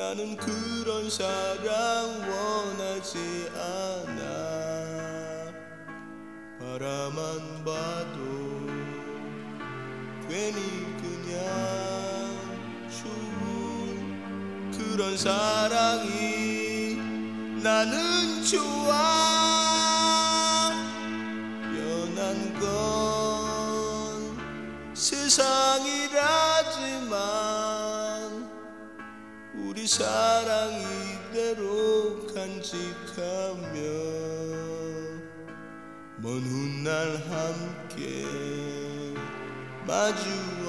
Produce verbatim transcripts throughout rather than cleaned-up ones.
나는 그런 사랑 원하지 않아. 바라만 봐도 괜히 그냥 좋은 그런 사랑이 나는 좋아. 변한 건 세상이라지만 우리 사랑 이대로 간직하며 먼 훗날 함께 마주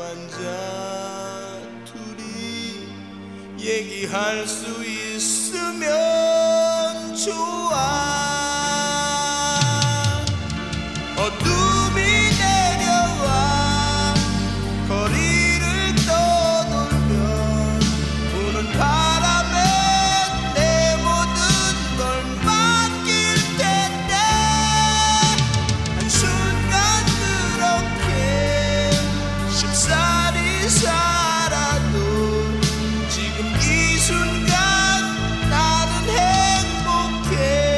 앉아 둘이 얘기할 수 있으면 좋아. 어둠이 내려와 거리를 떠돌면 부는 바람에 내 모든 걸 맡길 텐데 한순간 그렇게 쉽사리 살아도 지금 이 순간 나는 행복해.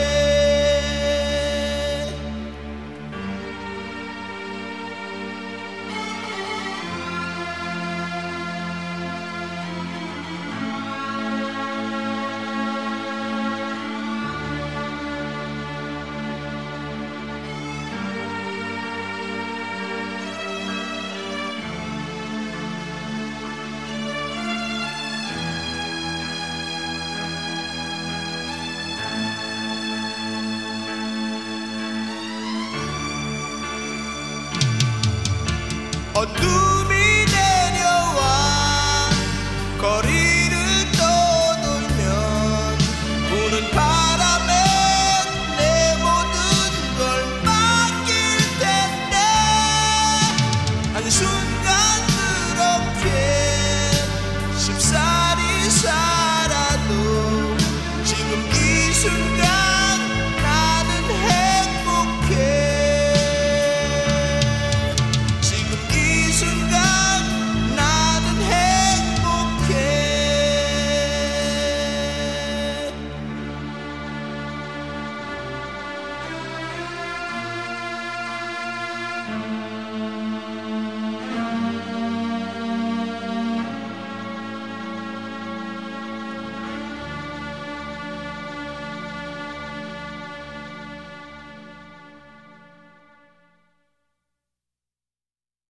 어둠이 내려와 거리를 떠돌면 부는 바람에 내 모든 걸 맡길 텐데 한순간